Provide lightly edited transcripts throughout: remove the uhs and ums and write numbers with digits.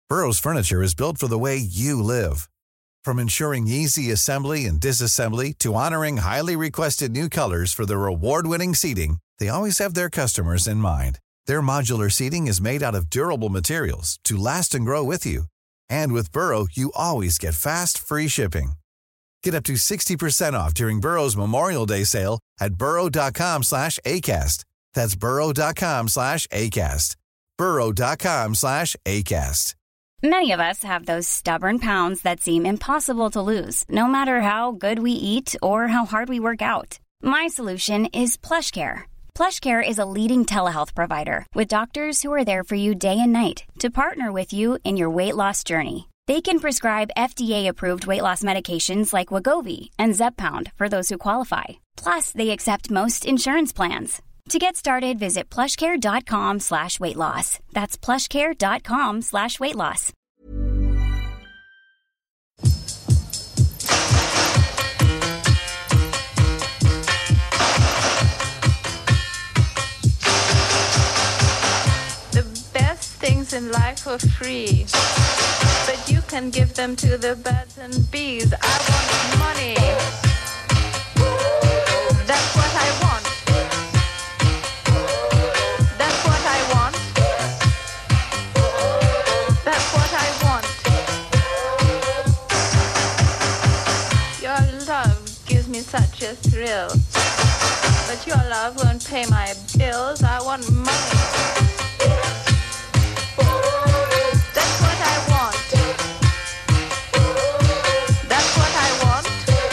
Burrow's furniture is built for the way you live. From ensuring easy assembly and disassembly to honoring highly requested new colors for their award-winning seating, they always have their customers in mind. Their modular seating is made out of durable materials to last and grow with you. And with Burrow, you always get fast, free shipping. Get up to 60% off during Burrow's Memorial Day sale at burrow.com/ACAST. That's burrow.com/ACAST. burrow.com/ACAST. Many of us have those stubborn pounds that seem impossible to lose, no matter how good we eat or how hard we work out. My solution is PlushCare. PlushCare is a leading telehealth provider with doctors who are there for you day and night to partner with you in your weight loss journey. They can prescribe FDA-approved weight loss medications like Wegovy and Zepbound for those who qualify. Plus, they accept most insurance plans. To get started, visit plushcare.com/weightloss. That's plushcare.com/weightloss. The best things in life are free, but you can give them to the birds and bees. I want money. That's what I want. That's what I want. That's what I want. Your love gives me such a thrill, but your love won't pay my bills. I want money. That's what I want. That's what I want.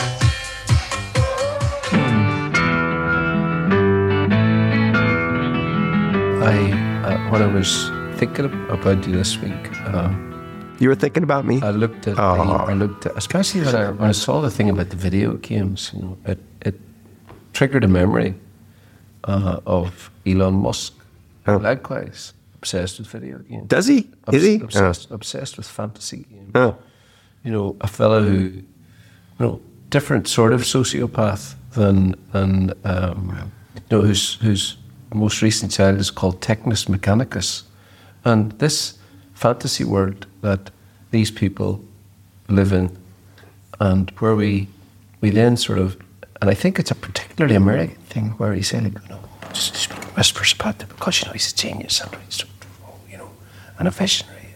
When I was thinking about you this week, You were thinking about me? I looked at, especially when I saw the thing about the video games. You know, it triggered a memory of Elon Musk. Oh. Likewise, obsessed with video games. Does he? Is he? Obsessed with fantasy games. Oh. You know, a fellow who, you know, different sort of sociopath than you know, whose most recent child is called Technus Mechanicus, and this fantasy world that these people live in, and where we then sort of, and I think it's a particularly American thing where he said, you know, just whispers about it because, you know, he's a genius and he's, you know, and a visionary,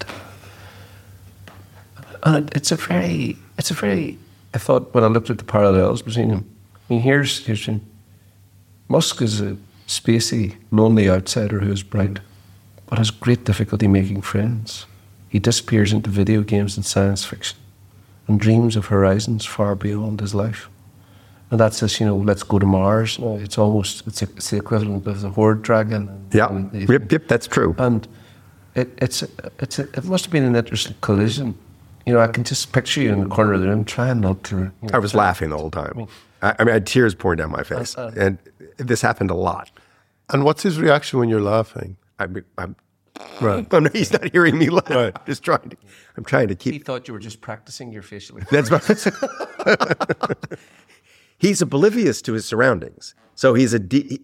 and it's a very. I thought when I looked at the parallels between them, I mean, here's Musk is a spacey, lonely outsider who is bright, but has great difficulty making friends. He disappears into video games and science fiction and dreams of horizons far beyond his life. And that's this, you know, let's go to Mars. It's the equivalent of the Horde Dragon. Yep, that's true. And it must have been an interesting collision. You know, I can just picture you in the corner of the room trying not to. You know, I was laughing the whole time. I mean, I had tears pouring down my face. And this happened a lot. And what's his reaction when you're laughing? Right. He's not hearing me laugh. Right. I'm trying to keep. He thought you were just practicing your facial. That's right. He's oblivious to his surroundings. So he's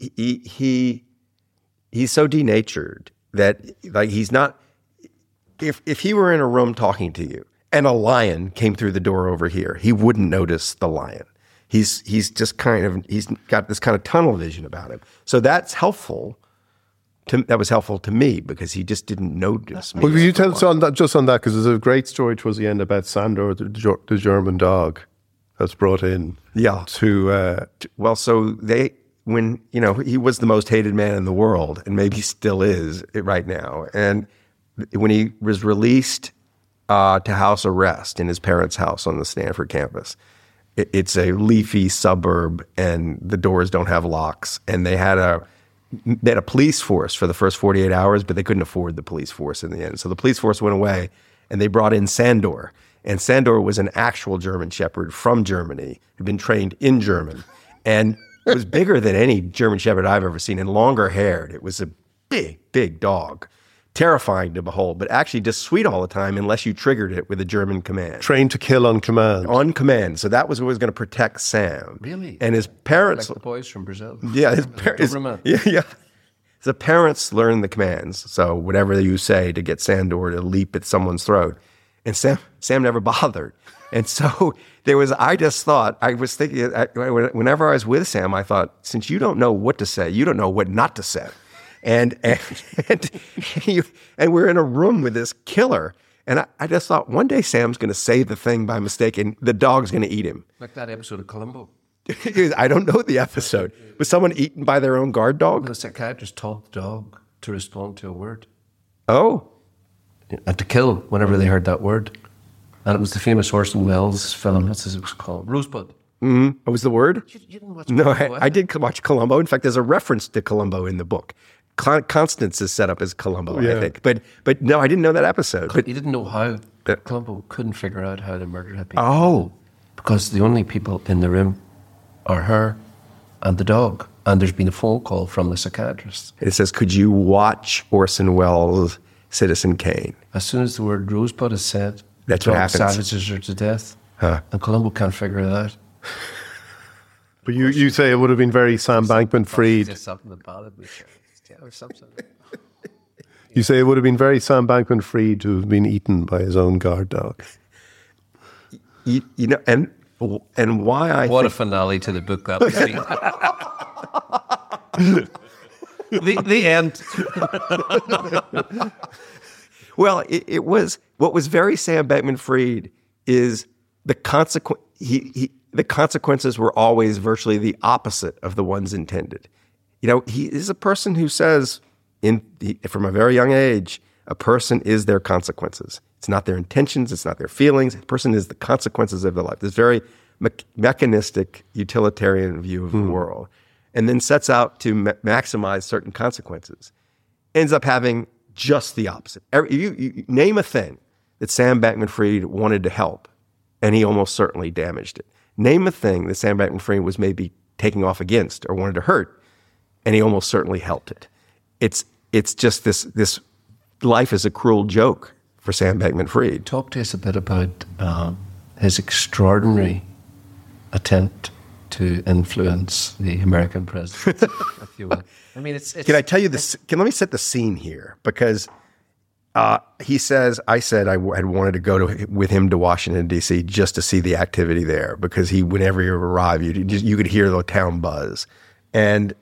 so denatured that, like, he's not. If he were in a room talking to you and a lion came through the door over here, he wouldn't notice the lion. He's just he's got this kind of tunnel vision about him. So that's helpful. That was helpful to me because he just didn't notice me. Well, will you tell us on that, because there's a great story towards the end about Sandor, the German dog that's brought in. Yeah. When, you know, he was the most hated man in the world, and maybe still is right now. And when he was released to house arrest in his parents' house on the Stanford campus, it's a leafy suburb, and the doors don't have locks, and they had a police force for the first 48 hours, but they couldn't afford the police force in the end. So the police force went away, and they brought in Sandor. And Sandor was an actual German Shepherd from Germany, had been trained in German, and was bigger than any German Shepherd I've ever seen, and longer haired. It was a big, big dog. Terrifying to behold, but actually just sweet all the time unless you triggered it with a German command. Trained to kill on command. On command. So that was what was going to protect Sam. Really? And his parents... Like the boys from Brazil. Yeah, his parents... Yeah. The parents learn the commands. So whatever you say to get Sandor to leap at someone's throat. And Sam never bothered. And so I just thought, I was thinking, whenever I was with Sam, I thought, since you don't know what to say, you don't know what not to say. And we're in a room with this killer. And I just thought, one day Sam's going to say the thing by mistake and the dog's going to eat him. Like that episode of Columbo. I don't know the episode. Was someone eaten by their own guard dog? The psychiatrist taught the dog to respond to a word. Oh. And to kill whenever they heard that word. And it was the famous Orson Welles film, that's what it was called, Rosebud. Mm-hmm. What was the word? You didn't watch No, Columbo, I did watch Columbo. In fact, there's a reference to Columbo in the book. Constance is set up as Columbo, I think. But no, I didn't know that episode. But he didn't know how. Columbo couldn't figure out how the murder had been. Oh. Because the only people in the room are her and the dog. And there's been a phone call from the psychiatrist. It says, could you watch Orson Welles' Citizen Kane? As soon as the word Rosebud is said, that's the what dog happens. savages her to death. And Columbo can't figure it out. But you say it would have been very Sam Bankman-Fried. Just something that bothered me. Or something. You say it would have been very Sam Bankman-Fried to have been eaten by his own guard dog. You know, and why I what think... a finale to the book that would be. the end. Well, it was what was very Sam Bankman-Fried is the consequence. The consequences were always virtually the opposite of the ones intended. You know, he is a person who says, from a very young age, a person is their consequences. It's not their intentions. It's not their feelings. A person is the consequences of their life. This very mechanistic, utilitarian view of the world, and then sets out to maximize certain consequences. Ends up having just the opposite. You name a thing that Sam Bankman-Fried wanted to help, and he almost certainly damaged it. Name a thing that Sam Bankman-Fried was maybe taking off against or wanted to hurt, and he almost certainly helped it. It's just this life is a cruel joke for Sam Bankman-Fried. Talk to us a bit about his extraordinary attempt to influence the American president, if you will. I mean, it's Can I tell you this? Let me set the scene here, because he says, I said I had wanted to go with him to Washington, D.C. just to see the activity there, because whenever you arrive, you could hear the town buzz. And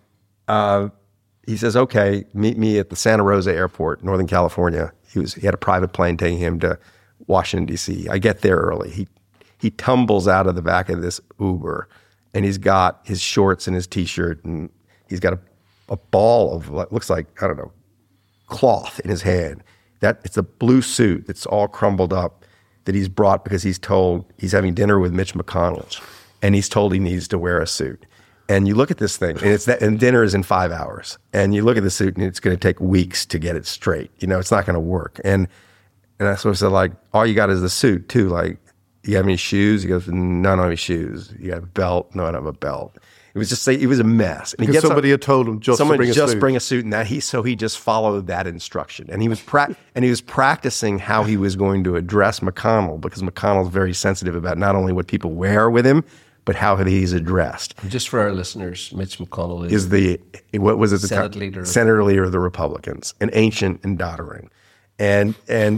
he says, okay, meet me at the Santa Rosa Airport, Northern California. He had a private plane taking him to Washington, D.C. I get there early. He tumbles out of the back of this Uber, and he's got his shorts and his T-shirt, and he's got a ball of what looks like, I don't know, cloth in his hand. It's a blue suit that's all crumbled up that he's brought because he's told he's having dinner with Mitch McConnell, and he's told he needs to wear a suit. And you look at this thing, and dinner is in 5 hours. And you look at the suit, and it's going to take weeks to get it straight. You know, it's not going to work. And I sort of said, like, all you got is the suit, too. Like, you have any shoes? He goes, no, I don't have any shoes. You have a belt? No, I don't have a belt. It was just, it was a mess. And because somebody had told him just to bring a suit. Bring a suit, and so he just followed that instruction. And he was practicing how he was going to address McConnell, because McConnell's very sensitive about not only what people wear with him, but how he's addressed. Just for our listeners, Mitch McConnell is the Senate leader of the Republicans, an ancient and doddering, and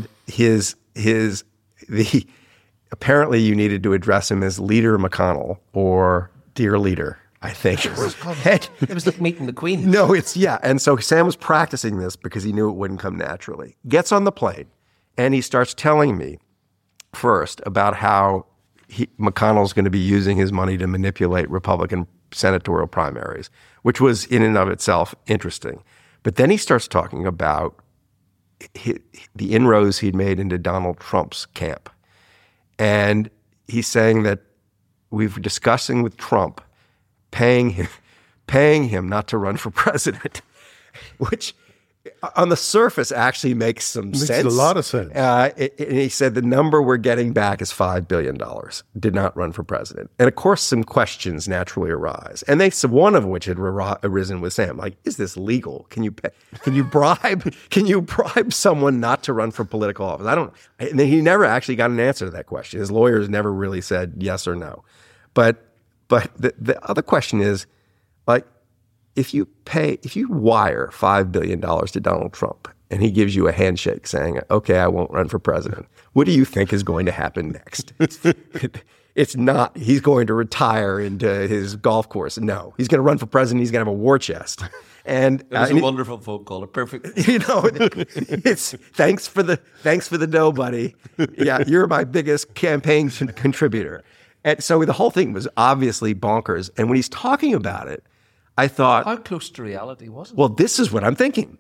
apparently you needed to address him as Leader McConnell or Dear Leader, I think. It was like meeting the Queen. No, and so Sam was practicing this because he knew it wouldn't come naturally. Gets on the plane, and he starts telling me first about how McConnell's going to be using his money to manipulate Republican senatorial primaries, which was in and of itself interesting. But then he starts talking about the inroads he'd made into Donald Trump's camp. And he's saying that we've discussing with Trump paying him not to run for president, which on the surface actually makes some sense. Makes a lot of sense. And he said the number we're getting back is $5 billion. Did not run for president. And of course, some questions naturally arise. And one of which had arisen with Sam, like, is this legal? Can you bribe someone not to run for political office? I don't know. And he never actually got an answer to that question. His lawyers never really said yes or no. But the other question is, like, if you wire $5 billion to Donald Trump and he gives you a handshake saying, okay, I won't run for president, what do you think is going to happen next? It's not, he's going to retire into his golf course. No, he's going to run for president. He's going to have a war chest. And it was a wonderful phone call. Perfect. It's thanks for the dough, buddy. Yeah, you're my biggest campaign contributor. And so the whole thing was obviously bonkers. And when he's talking about it, I thought, how close to reality was it? Well, this is what I'm thinking.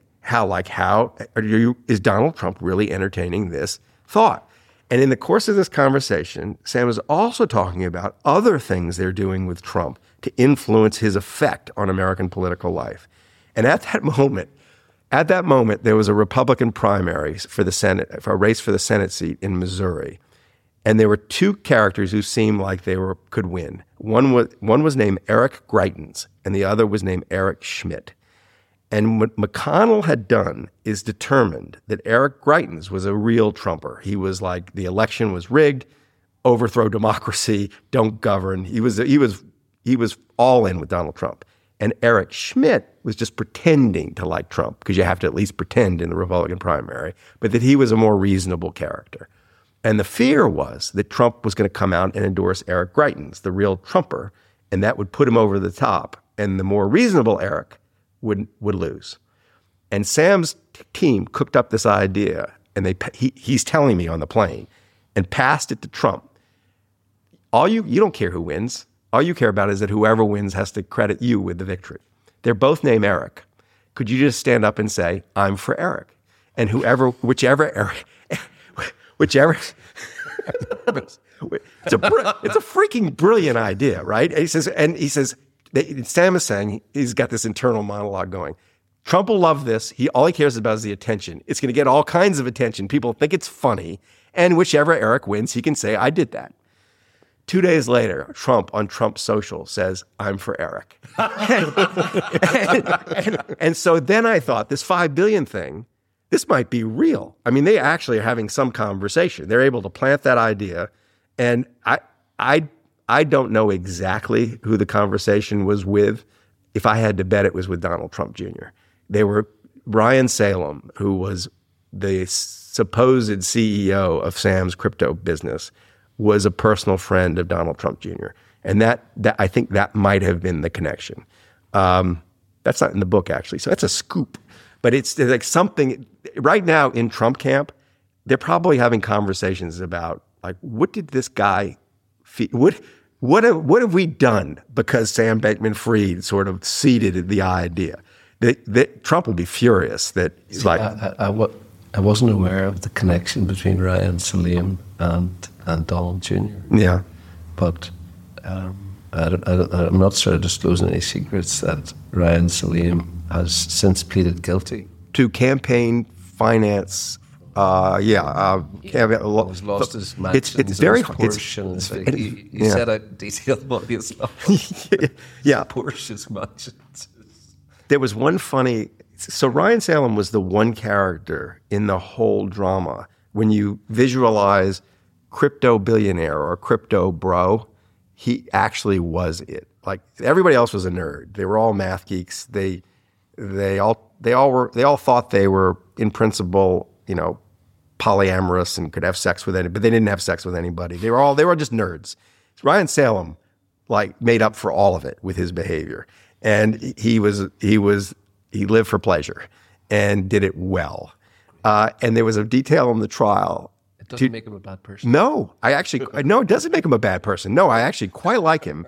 Is Donald Trump really entertaining this thought? And in the course of this conversation, Sam was also talking about other things they're doing with Trump to influence his effect on American political life. And at that moment, there was a Republican primary for the Senate, for a race for the Senate seat in Missouri. And there were two characters who seemed like they could win. One was named Eric Greitens, and the other was named Eric Schmidt. And what McConnell had done is determined that Eric Greitens was a real Trumper. He was like, the election was rigged, overthrow democracy, don't govern. He was all in with Donald Trump. And Eric Schmidt was just pretending to like Trump, because you have to at least pretend in the Republican primary, but that he was a more reasonable character. And the fear was that Trump was going to come out and endorse Eric Greitens, the real Trumper, and that would put him over the top. And the more reasonable Eric would lose. And Sam's team cooked up this idea, and he's telling me on the plane, and passed it to Trump. You don't care who wins. All you care about is that whoever wins has to credit you with the victory. They're both named Eric. Could you just stand up and say, I'm for Eric? And whichever Eric, it's a freaking brilliant idea, right? And he says, Sam is saying, he's got this internal monologue going. Trump will love this. All he cares about is the attention. It's going to get all kinds of attention. People think it's funny. And whichever Eric wins, he can say, I did that. 2 days later, Trump on Trump's social says, I'm for Eric. and so then I thought, this $5 billion thing, this might be real. I mean, they actually are having some conversation. They're able to plant that idea. And I don't know exactly who the conversation was with. If I had to bet, it was with Donald Trump Jr. They were Brian Salem, who was the supposed CEO of Sam's crypto business, was a personal friend of Donald Trump Jr. And that I think that might have been the connection. That's not in the book, actually. So that's a scoop. But it's like something right now in Trump camp, they're probably having conversations about, like, what did this guy feel? What have we done because Sam Bankman-Fried sort of seeded the idea? That Trump will be furious that he's like... I wasn't aware of the connection between Ryan Salim and Donald Jr. Yeah. But I'm not sort of disclosing any secrets that Ryan Salim has since pleaded guilty to campaign finance. He's lost his match. It's very Porsche. He said out detail about his loss. Yeah, Porsche's matches. There was one funny. So Ryan Salem was the one character in the whole drama. When you visualize crypto billionaire or crypto bro, he actually was it. Like, everybody else was a nerd. They were all math geeks. They all thought they were, in principle, polyamorous and could have sex with anybody, but they didn't have sex with anybody. They were just nerds. Ryan Salem, made up for all of it with his behavior. And he lived for pleasure and did it well. And there was a detail in the trial. It doesn't make him a bad person. No, it doesn't make him a bad person. No, I actually quite like him.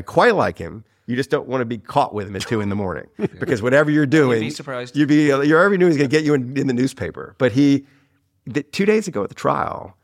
You just don't want to be caught with him at 2 a.m. because whatever you're doing, you'd be surprised. Whatever you're doing is going to get you in the newspaper. But 2 days ago at the trial,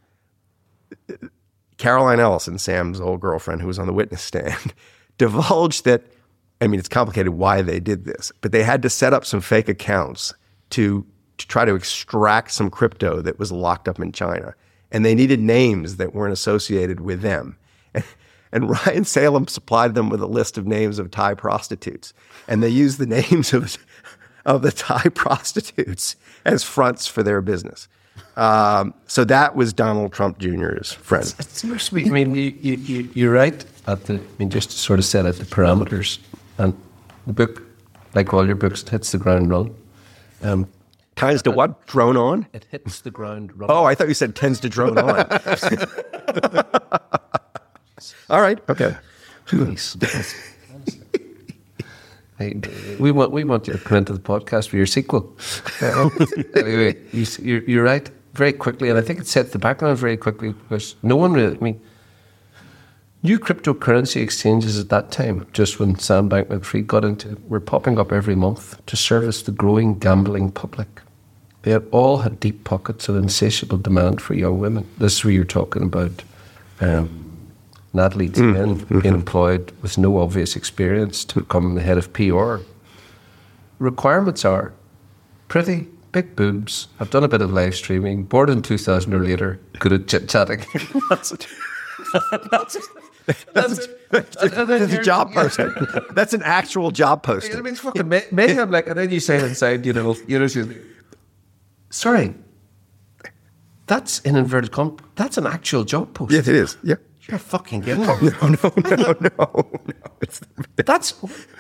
Caroline Ellison, Sam's old girlfriend who was on the witness stand, divulged that, it's complicated why they did this, but they had to set up some fake accounts to try to extract some crypto that was locked up in China. And they needed names that weren't associated with them. And Ryan Salem supplied them with a list of names of Thai prostitutes. And they used the names of the Thai prostitutes as fronts for their business. So that was Donald Trump Jr.'s friend. It's so sweet. You're right just to sort of set out the parameters. And the book like all your books, it hits the ground running. Tends to what? Drone on? It hits the ground running. Oh, I thought you said tends to drone on. All right. Okay. Please. Hey, we want you to come into the podcast for your sequel. Anyway, you're right. Very quickly, and I think it set the background very quickly because no one really. I mean, new cryptocurrency exchanges at that time, just when Sam Bankman-Fried got into it, were popping up every month to service the growing gambling public. They all had deep pockets and insatiable demand for young women. This is where you're talking about Natalie Tien being employed with no obvious experience to become the head of PR. Requirements are pretty, big boobs, have done a bit of live streaming, born in 2000 or later, good at chit-chatting. That's a job posting. That's an actual job posting. I mean, it's fucking mayhem. Like, and then you say inside, sorry, that's in inverted commas. That's an actual job post. Yes, it is. Yeah. You're fucking kidding. No. That's.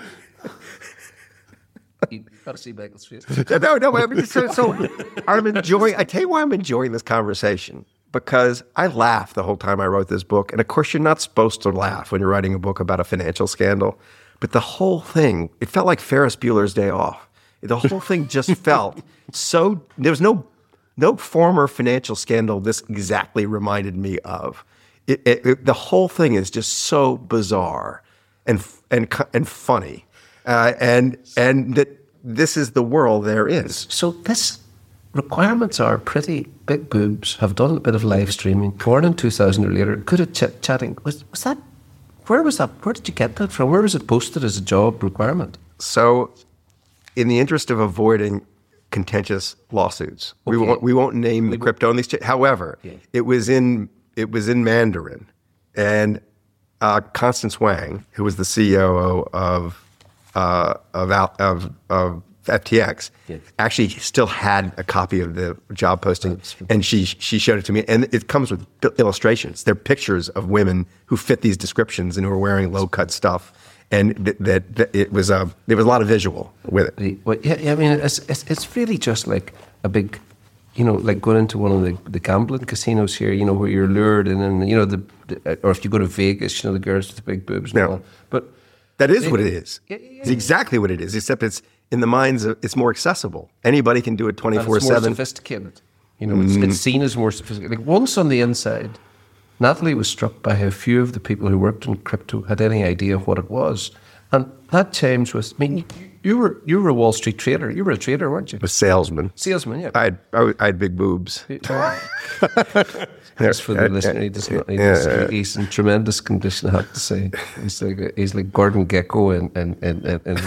You got to see Michael's face. No. I mean, so I'm enjoying. I tell you why I'm enjoying this conversation, because I laughed the whole time I wrote this book, and of course you're not supposed to laugh when you're writing a book about a financial scandal, but the whole thing, it felt like Ferris Bueller's Day Off. The whole thing just felt so. There was no former financial scandal this exactly reminded me of. The whole thing is just so bizarre and funny, and that this is the world there is. So this requirements are pretty, big boobs, have done a bit of live streaming, born in 2000 or later, good at chatting. Was that? Where was that? Where did you get that from? Where was it posted as a job requirement? So, in the interest of avoiding contentious lawsuits, we won't name the crypto in these. However, it was in Mandarin, and Constance Wang, who was the CEO of FTX, actually still had a copy of the job posting, and she showed it to me. And it comes with illustrations. They're pictures of women who fit these descriptions and who were wearing low cut stuff, and that it was there was a lot of visual with it. Well, yeah, I mean, it's really just like a big. Like going into one of the gambling casinos here, where you're lured in, and or if you go to Vegas, the girls with the big boobs and all that. But that is what it is. Yeah. It's exactly what it is, except it's in the minds of, it's more accessible. Anybody can do it 24/7. It's more sophisticated. It's seen as more sophisticated. Like once on the inside, Natalie was struck by how few of the people who worked in crypto had any idea what it was. And that times was, I mean, you were a Wall Street trader. You were a trader, weren't you? A salesman. Salesman, yeah. I had big boobs. Just for the listener, he does not need this. He's in tremendous condition, I have to say. He's like Gordon Gekko and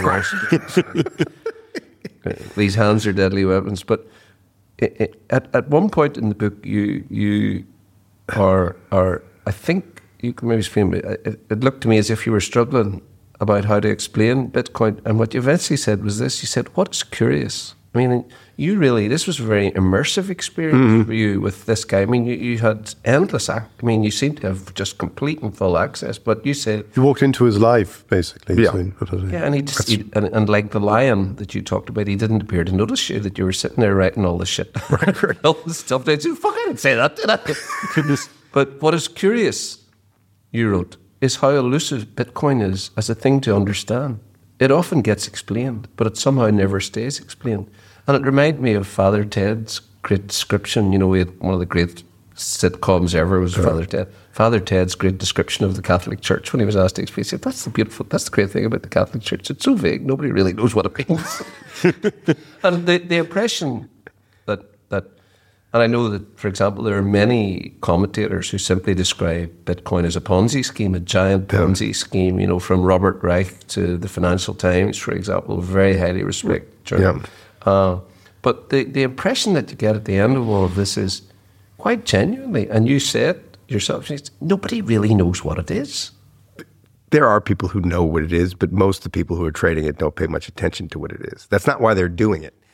these hands are deadly weapons. But at one point in the book, you are I think you can maybe explain. It looked to me as if you were struggling about how to explain Bitcoin, and what you eventually said was this. You said, what is curious? I mean, this was a very immersive experience for you with this guy. I mean, you had endless, you seem to have just complete and full access, but you said... You walked into his life, basically. Yeah. And and like the lion that you talked about, he didn't appear to notice you, that you were sitting there writing all this shit. All this stuff. I said, fuck, I didn't say that, did I? But what is curious, you wrote, is how elusive Bitcoin is as a thing to understand. It often gets explained, but it somehow never stays explained. And it reminded me of Father Ted's great description. We had one of the great sitcoms ever was Father Ted. Father Ted's great description of the Catholic Church when he was asked to explain. He said, that's the great thing about the Catholic Church. It's so vague, nobody really knows what it means. And the impression that and I know that, for example, there are many commentators who simply describe Bitcoin as a Ponzi scheme, a giant Ponzi scheme, from Robert Reich to the Financial Times, for example, very highly respected journal. But the impression that you get at the end of all of this is quite genuinely, and you said yourself, nobody really knows what it is. There are people who know what it is, but most of the people who are trading it don't pay much attention to what it is. That's not why they're doing it.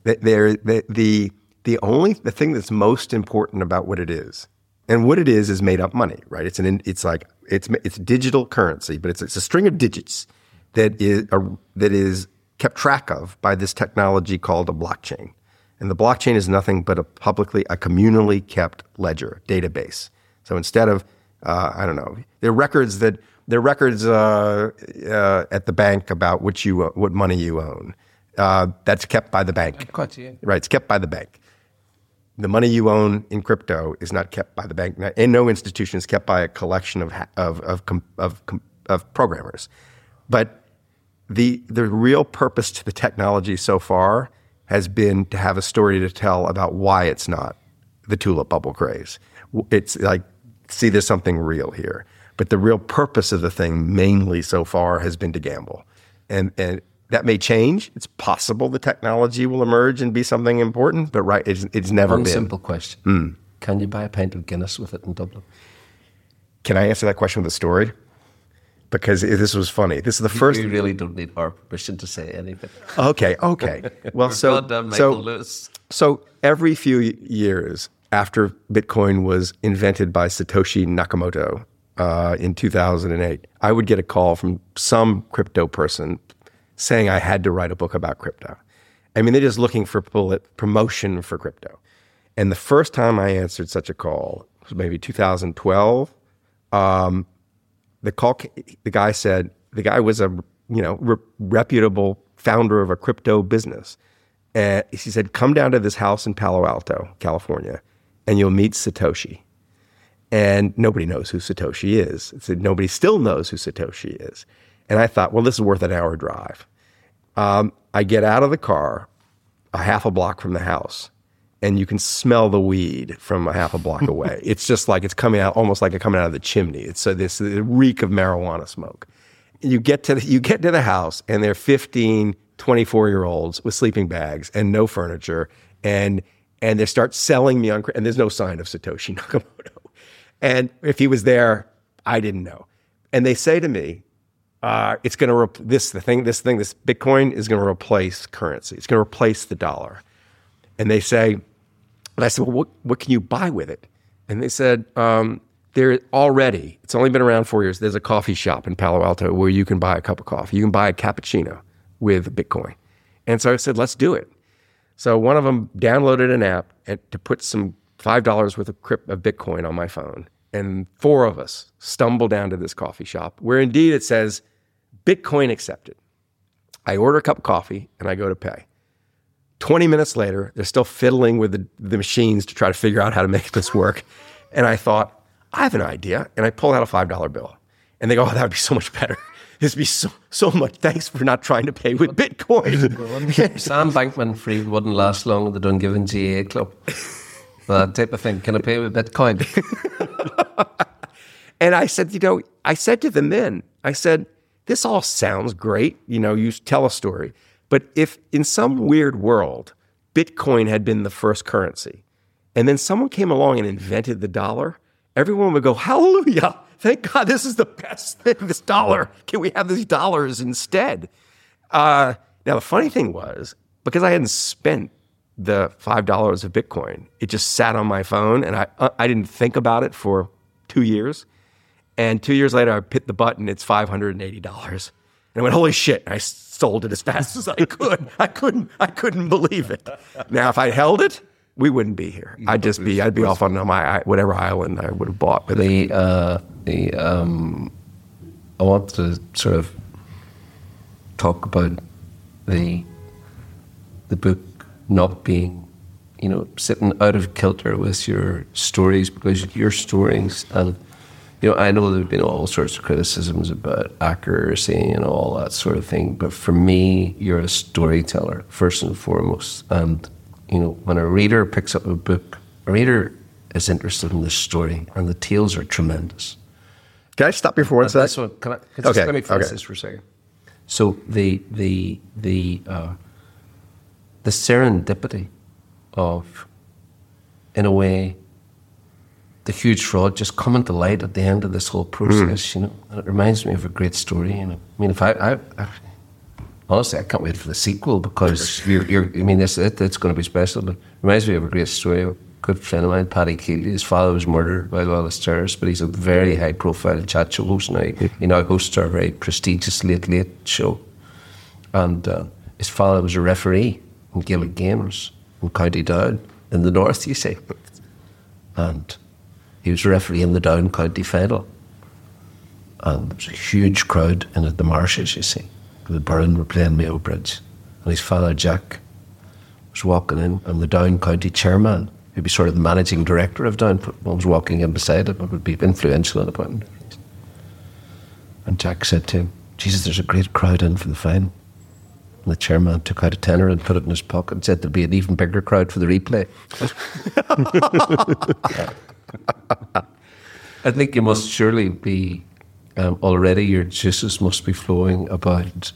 The thing that's most important about what it is, and what it is made up money, right? It's digital currency, but it's a string of digits that is kept track of by this technology called a blockchain. And the blockchain is nothing but a communally kept ledger database. So instead of, there are records at the bank about what money you own. That's kept by the bank. Right, it's kept by the bank. The money you own in crypto is not kept by the bank, and no institution is kept by a collection of programmers. But the real purpose to the technology so far has been to have a story to tell about why it's not the tulip bubble craze. It's like, see, there's something real here. But the real purpose of the thing, mainly so far, has been to gamble, and that may change. It's possible the technology will emerge and be something important, but it's never been. One simple question. Can you buy a pint of Guinness with it in Dublin? Can I answer that question with a story? Because this was funny. This is the first... You really don't need our permission to say anything. Okay. Well, so every few years after Bitcoin was invented by Satoshi Nakamoto in 2008, I would get a call from some crypto person saying I had to write a book about crypto. I mean, they're just looking for promotion for crypto. And the first time I answered such a call was maybe 2012. The guy was a reputable founder of a crypto business. And he said, come down to this house in Palo Alto, California, and you'll meet Satoshi. And nobody knows who Satoshi is. Nobody still knows who Satoshi is. And I thought, well, this is worth an hour drive. I get out of the car a half a block from the house, and you can smell the weed from a half a block away. It's just like it's coming out, almost like it's coming out of the chimney. It's this reek of marijuana smoke. You get to the house, and they're 15, 24-year-olds with sleeping bags and no furniture, and they start selling me on, and there's no sign of Satoshi Nakamoto. And if he was there, I didn't know. And they say to me, it's going to this Bitcoin is going to replace currency. It's going to replace the dollar. And they say, and I said, well, what can you buy with it? And they said, it's only been around 4 years. There's a coffee shop in Palo Alto where you can buy a cup of coffee. You can buy a cappuccino with Bitcoin. And so I said, let's do it. So one of them downloaded an app to put some $5 worth of Bitcoin on my phone. And four of us stumble down to this coffee shop where indeed it says, Bitcoin accepted. I order a cup of coffee and I go to pay. 20 minutes later, they're still fiddling with the machines to try to figure out how to make this work. And I thought, I have an idea. And I pull out a $5 bill. And they go, oh, that would be so much better. This would be so much. Thanks for not trying to pay with Bitcoin. Sam Bankman-Fried wouldn't last long in the Dungiven GA club. That type of thing. Can I pay with Bitcoin? And I said, I said to them then, I said, this all sounds great. You tell a story. But if in some weird world, Bitcoin had been the first currency, and then someone came along and invented the dollar, everyone would go, hallelujah, thank God, this is the best thing, this dollar. Can we have these dollars instead? Now, the funny thing was, because I hadn't spent the $5 of Bitcoin, it just sat on my phone, and I didn't think about it for 2 years. And 2 years later, I hit the button, it's $580. And I went, holy shit, I sold it as fast as I could. I couldn't believe it. Now, if I held it, we wouldn't be here. I'd be off on my whatever island I would have bought. But I want to sort of talk about the book not being, sitting out of kilter with your stories, because your stories, and I know there have been all sorts of criticisms about accuracy and all that sort of thing, but for me, you're a storyteller first and foremost. And when a reader picks up a book, a reader is interested in the story, and the tales are tremendous. Can I stop you for one second? Let me finish this for a second. So the serendipity of, in a way, the huge fraud just coming to light at the end of this whole process, and it reminds me of a great story. I mean, if I honestly, I can't wait for the sequel, because it's going to be special. But it reminds me of a great story. A good friend of mine, Paddy Keeley, his father was murdered by Loyalist terrorists, but he's a very high-profile chat show host now. He now hosts our very prestigious Late Late show, and his father was a referee in Gaelic games in County Down in the north, you see. And he was a referee in the Down County final. And there was a huge crowd in at the Marshes, you see. The Burren were playing Mayo Bridge. And his father, Jack, was walking in, and the Down County chairman, who'd be sort of the managing director of Down, was walking in beside him and would be influential in appointment. And Jack said to him, Jesus, there's a great crowd in for the final. And the chairman took out a tenner and put it in his pocket and said there'll be an even bigger crowd for the replay. I think you must surely be, already your juices must be flowing about,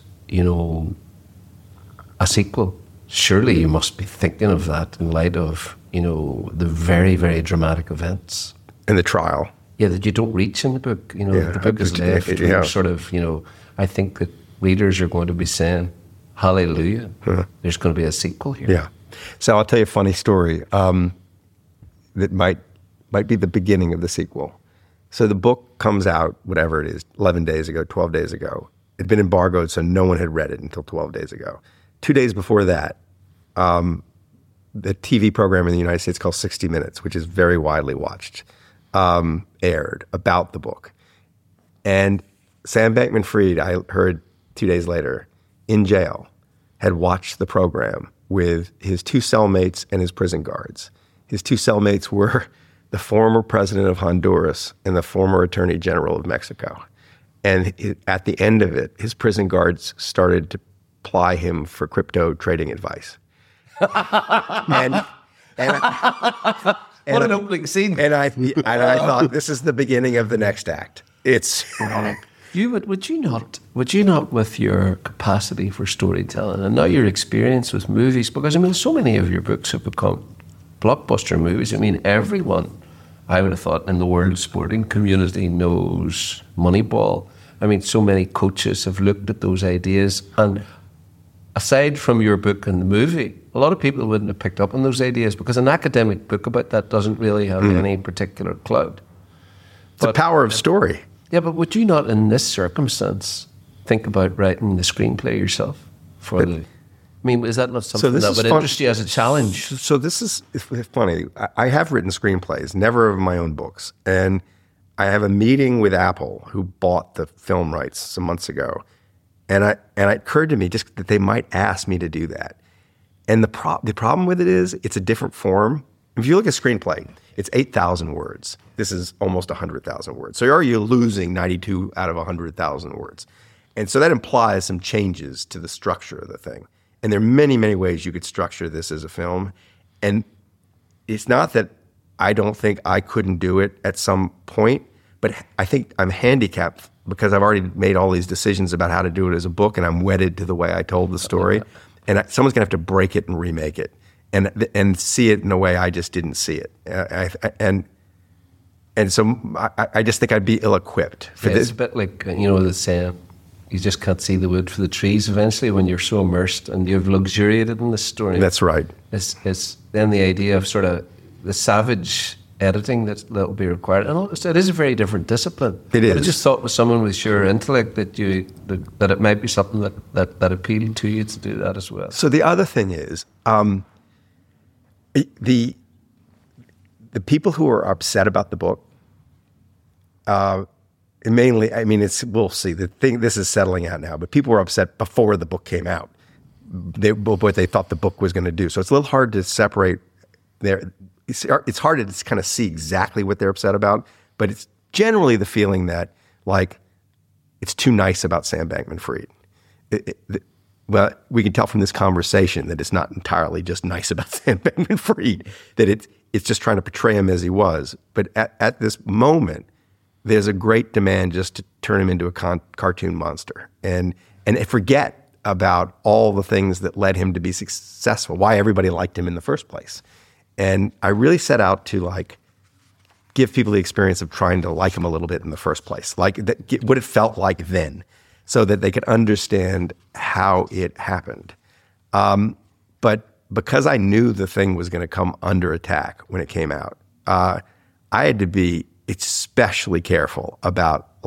a sequel. Surely you must be thinking of that in light of, the very, very dramatic events. In the trial. Yeah, that you don't reach in the book. The book is left. Yeah. Sort of, I think that readers are going to be saying, hallelujah, there's going to be a sequel here. Yeah. So I'll tell you a funny story that might be the beginning of the sequel. So the book comes out, whatever it is, 11 days ago, 12 days ago. It'd been embargoed, so no one had read it until 12 days ago. 2 days before that, the TV program in the United States called 60 Minutes, which is very widely watched, aired about the book. And Sam Bankman-Fried, I heard 2 days later, in jail, had watched the program with his two cellmates and his prison guards. His two cellmates were the former president of Honduras and the former attorney general of Mexico. And at the end of it, his prison guards started to ply him for crypto trading advice. and what an opening scene. And I thought, this is the beginning of the next act. It's... Would you not, with your capacity for storytelling and now your experience with movies, because so many of your books have become blockbuster movies. Everyone, I would have thought, in the world sporting community knows Moneyball. So many coaches have looked at those ideas, and aside from your book and the movie, a lot of people wouldn't have picked up on those ideas because an academic book about that doesn't really have any particular clout. It's the power of story. Yeah, but would you not, in this circumstance, think about writing the screenplay yourself? Is that not something that would interest you as a challenge? So this is funny. I have written screenplays, never of my own books. And I have a meeting with Apple, who bought the film rights some months ago. And it occurred to me just that they might ask me to do that. And the problem with it is it's a different form. If you look at screenplay, it's 8,000 words. This is almost 100,000 words. So you're losing 92 out of 100,000 words. And so that implies some changes to the structure of the thing. And there are many, many ways you could structure this as a film. And it's not that I don't think I couldn't do it at some point, but I think I'm handicapped because I've already made all these decisions about how to do it as a book, and I'm wedded to the way I told the story. And someone's going to have to break it and remake it. And see it in a way I just didn't see it, and so I just think I'd be ill-equipped for this. It's a bit like the saying, you just can't see the wood for the trees. Eventually, when you're so immersed and you've luxuriated in this story, that's right. It's then the idea of sort of the savage editing that will be required, and it is a very different discipline. It is. But I just thought with someone with your intellect that it might be something that appealed to you to do that as well. So the other thing is. The people who are upset about the book, mainly, we'll see. This is settling out now, but people were upset before the book came out. What they thought the book was going to do. So it's a little hard to separate it's hard to kind of see exactly what they're upset about, but it's generally the feeling that, it's too nice about Sam Bankman-Fried. Well, we can tell from this conversation that it's not entirely just nice about Sam Bankman-Fried, that it's just trying to portray him as he was. But at this moment, there's a great demand just to turn him into a cartoon monster and forget about all the things that led him to be successful, why everybody liked him in the first place. And I really set out to give people the experience of trying to like him a little bit in the first place, what it felt like then, so that they could understand how it happened. But because I knew the thing was going to come under attack when it came out, I had to be especially careful about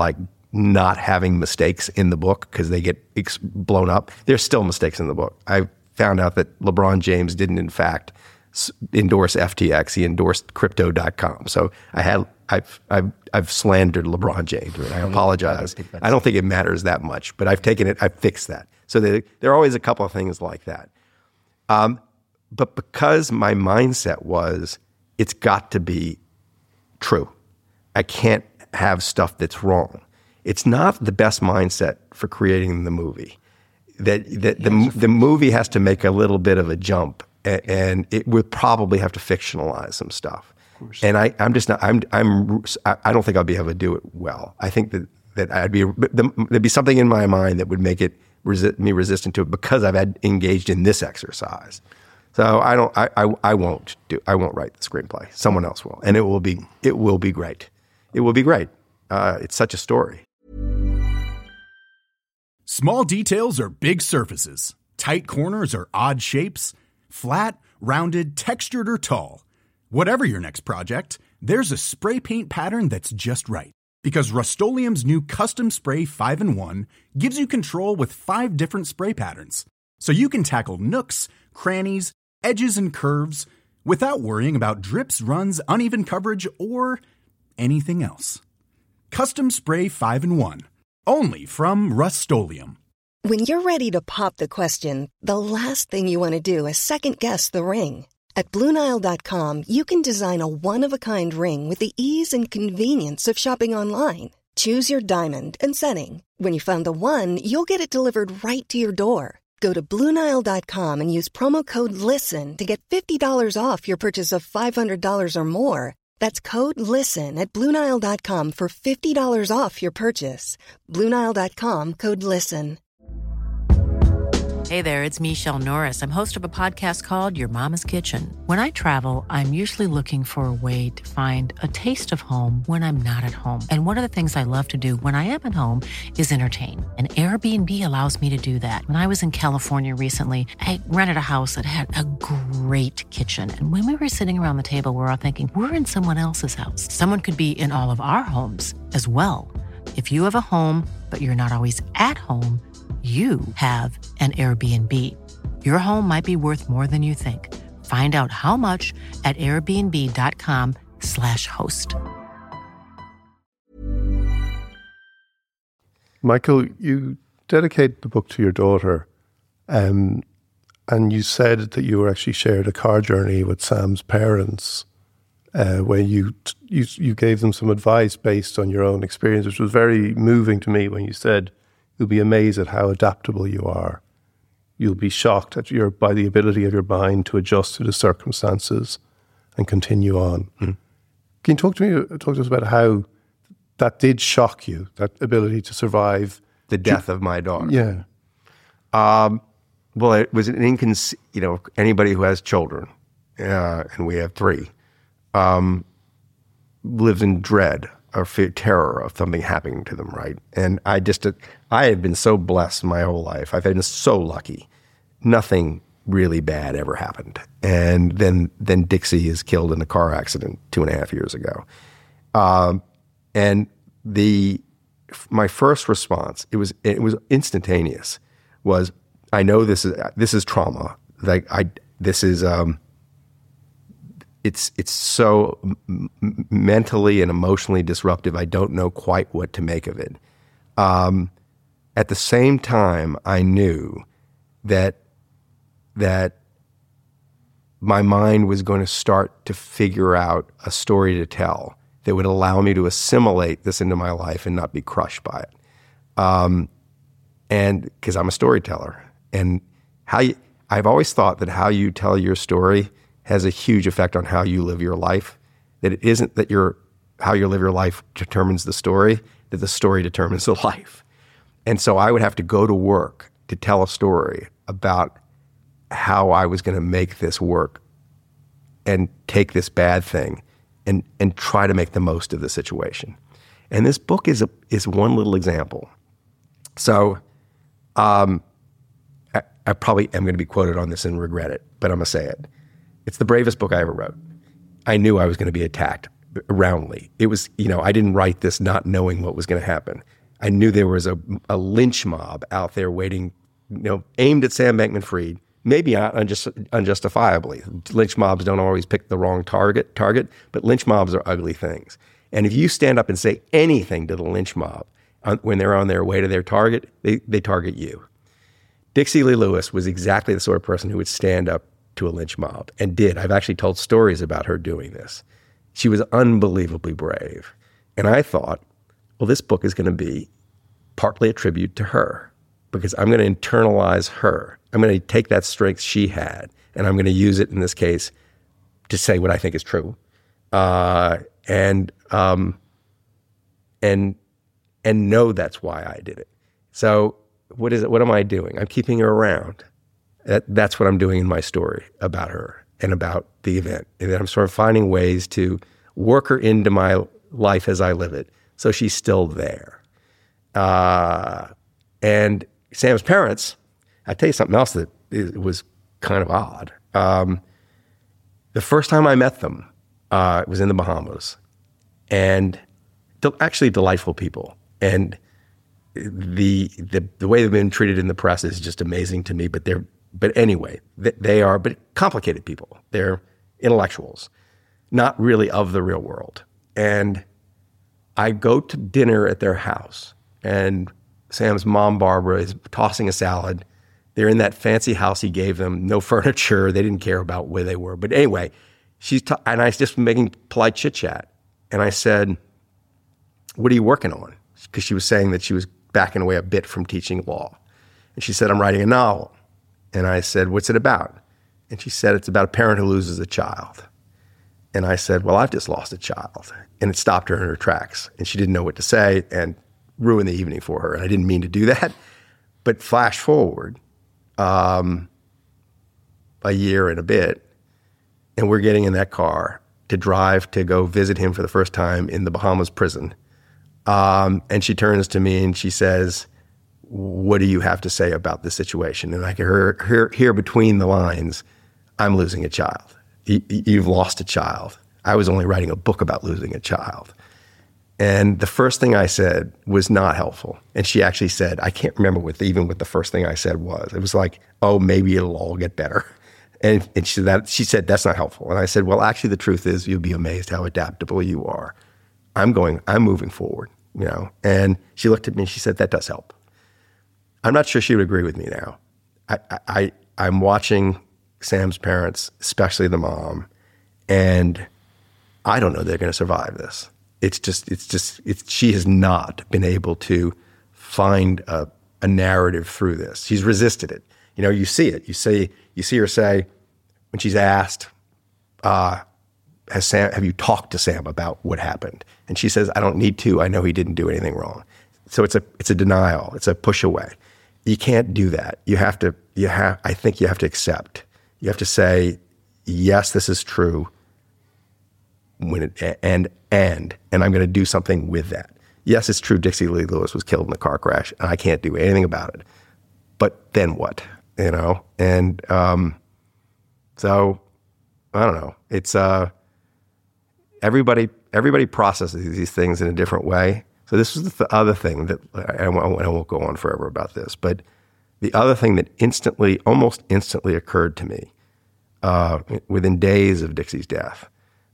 not having mistakes in the book because they get blown up. There's still mistakes in the book. I found out that LeBron James didn't, in fact, endorse FTX. He endorsed Crypto.com. So I've slandered LeBron James. And I apologize. I don't think it matters that much, but I've fixed that. So there are always a couple of things like that. But because my mindset was, it's got to be true. I can't have stuff that's wrong. It's not the best mindset for creating the movie. The movie has to make a little bit of a jump, and it would probably have to fictionalize some stuff. And I'm just not. I don't think I'll be able to do it well. I think that there'd be something in my mind that would make it me resistant to it because I've engaged in this exercise. So I won't write the screenplay. Someone else will, and it will be great. It will be great. It's such a story. Small details are big surfaces. Tight corners are odd shapes. Flat, rounded, textured, or tall. Whatever your next project, there's a spray paint pattern that's just right. Because Rust-Oleum's new Custom Spray 5-in-1 gives you control with 5 different spray patterns. So you can tackle nooks, crannies, edges, and curves without worrying about drips, runs, uneven coverage, or anything else. Custom Spray 5-in-1. Only from Rust-Oleum. When you're ready to pop the question, the last thing you want to do is second-guess the ring. At BlueNile.com, you can design a one-of-a-kind ring with the ease and convenience of shopping online. Choose your diamond and setting. When you find the one, you'll get it delivered right to your door. Go to BlueNile.com and use promo code LISTEN to get $50 off your purchase of $500 or more. That's code LISTEN at BlueNile.com for $50 off your purchase. BlueNile.com, code LISTEN. Hey there, it's Michelle Norris. I'm host of a podcast called Your Mama's Kitchen. When I travel, I'm usually looking for a way to find a taste of home when I'm not at home. And one of the things I love to do when I am at home is entertain. And Airbnb allows me to do that. When I was in California recently, I rented a house that had a great kitchen. And when we were sitting around the table, we were all thinking, we're in someone else's house. Someone could be in all of our homes as well. If you have a home, but you're not always at home, you have an Airbnb. Your home might be worth more than you think. Find out how much at airbnb.com/host. Michael, you dedicated the book to your daughter, and you said that you were actually shared a car journey with Sam's parents, where you gave them some advice based on your own experience, which was very moving to me when you said, you'll be amazed at how adaptable you are. You'll be shocked by the ability of your mind to adjust to the circumstances and continue on. Mm-hmm. Can you talk to us about how that did shock you, that ability to survive the death of my daughter? Yeah. Well, it was an anybody who has children, and we have 3, lives in dread or terror of something happening to them, right? And I had been so blessed my whole life. I've been so lucky. Nothing really bad ever happened. And then Dixie is killed in a car accident 2.5 years ago. And my first response, it was instantaneous, was, I know this is trauma. It's so mentally and emotionally disruptive. I don't know quite what to make of it. At the same time, I knew that my mind was going to start to figure out a story to tell that would allow me to assimilate this into my life and not be crushed by it. And because I'm a storyteller, and I've always thought that how you tell your story has a huge effect on how you live your life. That it isn't that how you live your life determines the story, that the story determines the life. And so I would have to go to work to tell a story about how I was going to make this work and take this bad thing and try to make the most of the situation. And this book is one little example. So I probably am going to be quoted on this and regret it, but I'm going to say it. It's the bravest book I ever wrote. I knew I was going to be attacked roundly. It was, I didn't write this not knowing what was going to happen. I knew there was a lynch mob out there waiting, aimed at Sam Bankman-Fried, maybe unjustifiably. Lynch mobs don't always pick the wrong target, but lynch mobs are ugly things. And if you stand up and say anything to the lynch mob when they're on their way to their target, they target you. Dixie Lee Lewis was exactly the sort of person who would stand up to a lynch mob, and did. I've actually told stories about her doing this. She was unbelievably brave. And I thought, well, this book is going to be partly a tribute to her, because I'm going to internalize her. I'm going to take that strength she had, and I'm going to use it in this case to say what I think is true, and know that's why I did it. So what is it? What am I doing? I'm keeping her around. That's what I'm doing in my story about her and about the event. And I'm sort of finding ways to work her into my life as I live it, so she's still there. And Sam's parents, I'll tell you something else that was kind of odd. The first time I met them, it was in the Bahamas, and actually delightful people. And the way they've been treated in the press is just amazing to me. But anyway, they are complicated people. They're intellectuals, not really of the real world. And I go to dinner at their house, and Sam's mom, Barbara, is tossing a salad. They're in that fancy house he gave them, no furniture. They didn't care about where they were. But anyway, and I was just making polite chit-chat. And I said, what are you working on? Because she was saying that she was backing away a bit from teaching law. And she said, I'm writing a novel. And I said, what's it about? And she said, it's about a parent who loses a child. And I said, well, I've just lost a child. And it stopped her in her tracks. And she didn't know what to say and ruined the evening for her. And I didn't mean to do that. But flash forward a year and a bit, and we're getting in that car to drive to go visit him for the first time in the Bahamas prison. And she turns to me and she says, what do you have to say about the situation? And I can hear between the lines, I'm losing a child. You've lost a child. I was only writing a book about losing a child. And the first thing I said was not helpful. And she actually said, I can't remember what the first thing I said was. It was like, oh, maybe it'll all get better. And she said, that's not helpful. And I said, well, actually, the truth is you'll be amazed how adaptable you are. I'm moving forward, And she looked at me and she said, that does help. I'm not sure she would agree with me now. I'm watching Sam's parents, especially the mom, and I don't know they're going to survive this. She has not been able to find a narrative through this. She's resisted it. You see it. You see her say, when she's asked, have you talked to Sam about what happened? And she says, I don't need to. I know he didn't do anything wrong. So it's a denial. It's a push away. You can't do that. I think you have to accept. You have to say, yes, this is true. And I'm going to do something with that. Yes, it's true Dixie Lee Lewis was killed in a car crash, and I can't do anything about it. But then what? And so I don't know. It's everybody processes these things in a different way. So this was the other thing that I won't go on forever about this, but the other thing that almost instantly occurred to me within days of Dixie's death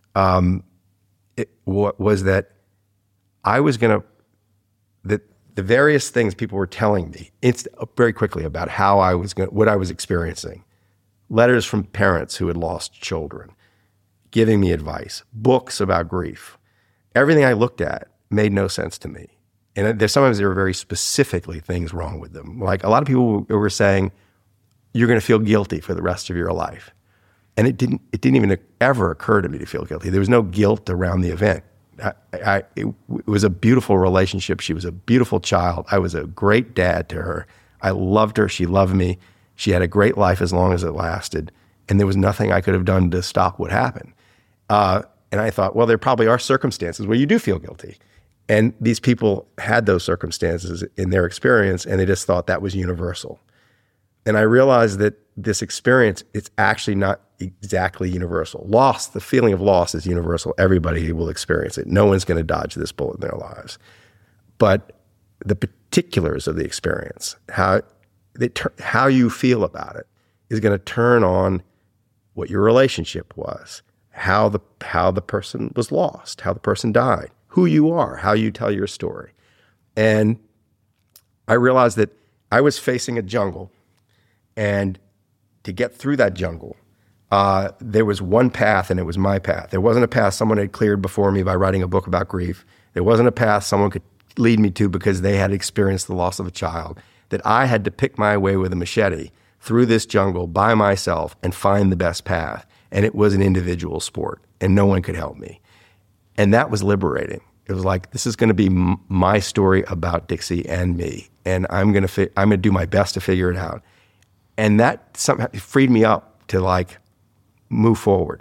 was that I was going to, the various things people were telling me very quickly about what I was experiencing, letters from parents who had lost children, giving me advice, books about grief, everything I looked at made no sense to me. And sometimes there were very specifically things wrong with them. Like a lot of people were saying, you're going to feel guilty for the rest of your life. And it didn't even ever occur to me to feel guilty. There was no guilt around the event. It was a beautiful relationship. She was a beautiful child. I was a great dad to her. I loved her. She loved me. She had a great life as long as it lasted. And there was nothing I could have done to stop what happened. And I thought, well, there probably are circumstances where you do feel guilty. And these people had those circumstances in their experience, and they just thought that was universal. And I realized that this experience, it's actually not exactly universal. Loss, the feeling of loss is universal. Everybody will experience it. No one's going to dodge this bullet in their lives. But the particulars of the experience, how you feel about it, is going to turn on what your relationship was, how the person was lost, how the person died, who you are, how you tell your story. And I realized that I was facing a jungle, and to get through that jungle, there was one path, and it was my path. There wasn't a path someone had cleared before me by writing a book about grief. There wasn't a path someone could lead me to because they had experienced the loss of a child. That I had to pick my way with a machete through this jungle by myself and find the best path. And it was an individual sport, and no one could help me. And that was liberating. It was like, this is going to be my story about Dixie and me, and I'm going to do my best to figure it out. And that somehow freed me up to like move forward.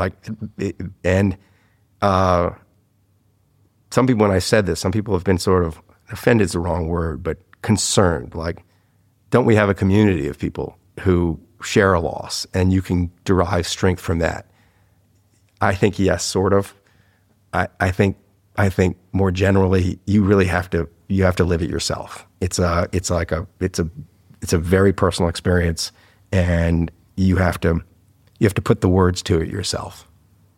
Some people, when I said this, some people have been sort of, offended is the wrong word, but concerned. Like, don't we have a community of people who share a loss and you can derive strength from that? I think yes, sort of. I think more generally, you really have to live it yourself. It's a very personal experience, and you have to put the words to it yourself.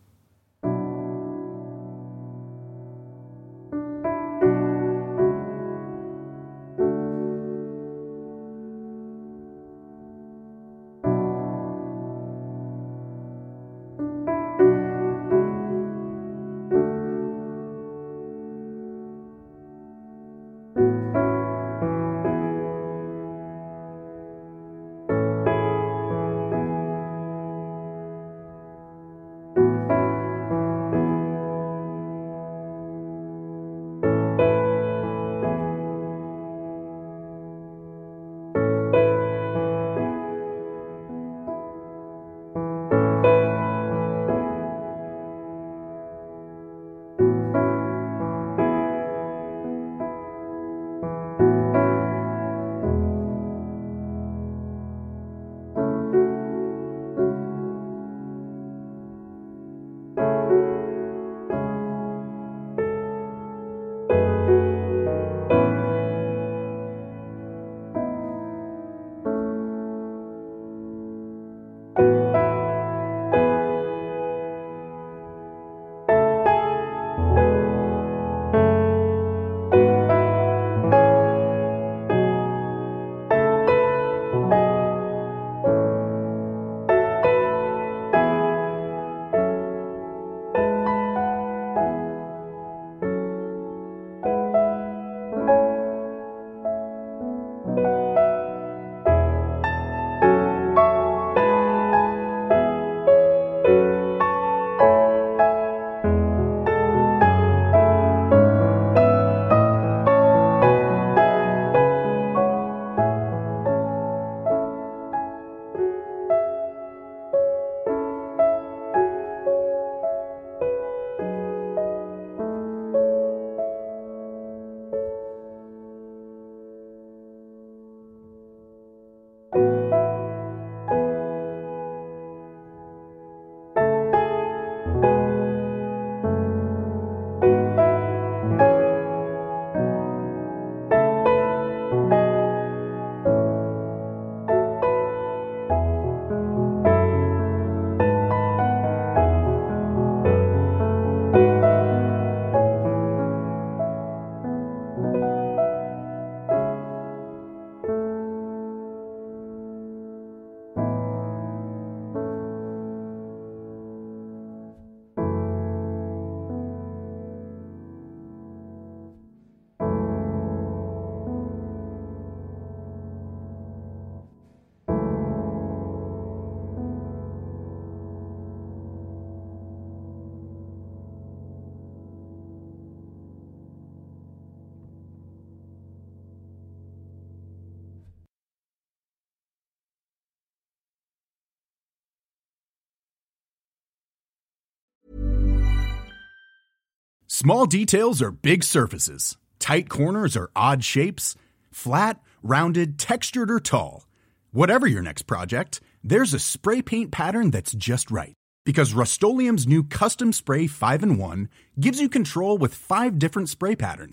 Small details are big surfaces. Tight corners are odd shapes. Flat, rounded, textured, or tall. Whatever your next project, there's a spray paint pattern that's just right. Because Rust-Oleum's new Custom Spray 5-in-1 gives you control with 5 different spray patterns.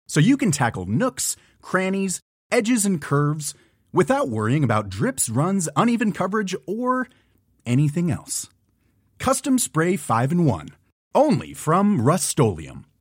so you can tackle nooks, crannies, edges, and curves without worrying about drips, runs, uneven coverage, or anything else. Custom Spray 5-in-1, only from Rust-Oleum.